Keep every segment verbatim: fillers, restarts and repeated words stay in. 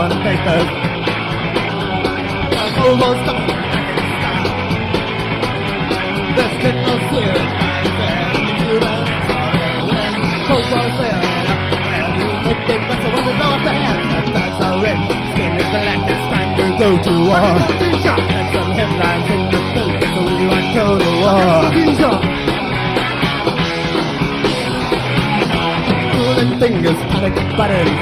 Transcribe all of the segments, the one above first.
on papers. I'm almost up. There's little fear. You don't cold war fair. You think that's a woman know up the hand. That's a red. Skin is black. It's time to go to war. And some headlines in the paper, so we want to go to war. Cooling fingers, panic buttons.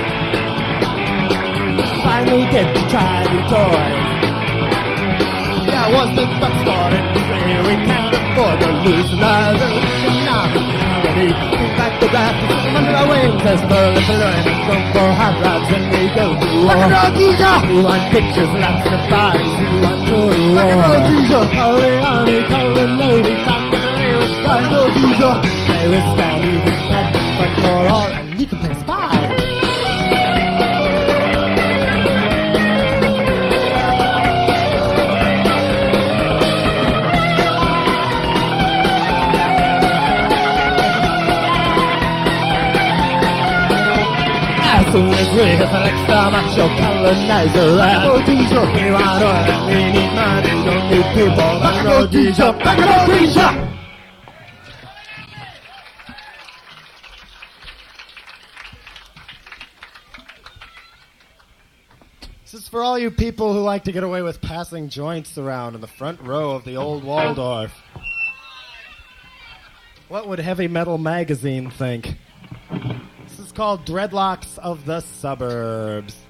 Finally get to try the toys. Yeah, was the butt started to say we can't afford to lose another comedy. In fact, the draft is sitting under our wings as per the balloon and go for hot rods when we go to war. We want pictures, lots of bodies, we want to war. Hurry, honey, calling lady, talk to the real style. Play with style, you can pet, but for all, and you can play spy. As soon as we hit the next time, I shall colonizer and oh, teacher. We want oil and we need money, don't need people. Back no teacher, back no teacher. This is for all you people who like to get away with passing joints around in the front row of the old Waldorf. What would Heavy Metal Magazine think? This is called Dreadlocks of the Suburbs.